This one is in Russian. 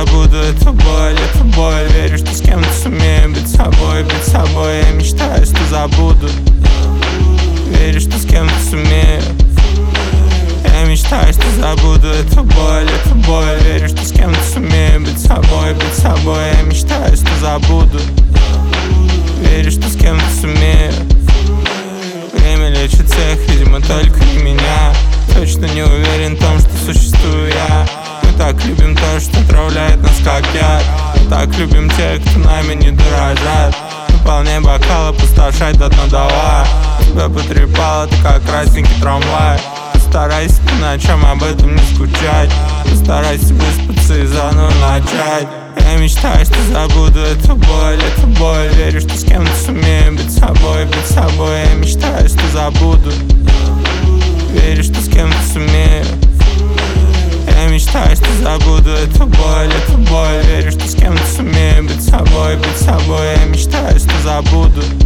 забуду эту боль. Верю, что с кем-то сумею быть собой. Я мечтаю, что забуду. Верю, что с кем-то сумею. Я мечтаю, что забуду эту боль. Верю, что с кем-то сумею быть собой. Я мечтаю, что забуду. Верю, что с кем-то сумею. Время лечит всех, видимо, только не меня. Точно не уверен в том, что существую я. Мы так любим то, что отравляет нас как яд. Мы так любим тех, кто нами не дорожат. Наполняй бокал, опустошай до дна давай. Тебя потрепало, ты как красненький трамвай. Постарайся по ночам об этом не скучать. Постарайся выспаться и заново начать. Я мечтаю, что забуду эту боль. Верю, что с кем-то сумею быть собой. Я мечтаю, что забуду. Верю, что с кем-то сумею. Я мечтаю, что забуду эту боль. Верю, что с кем-то сумею быть собой. Я мечтаю, что забуду.